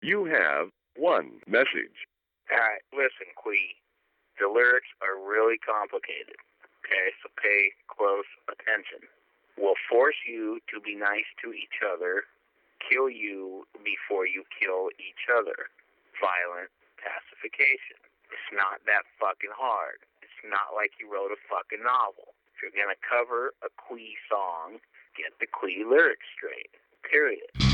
You have one message. All right, listen, Quee. The lyrics are really complicated. Okay, so pay close attention. We'll force you to be nice to each other. Kill you before you kill each other. Violent pacification. It's not that fucking hard. It's not like you wrote a fucking novel. If you're gonna cover a Quee song, get the Quee lyrics straight. Period.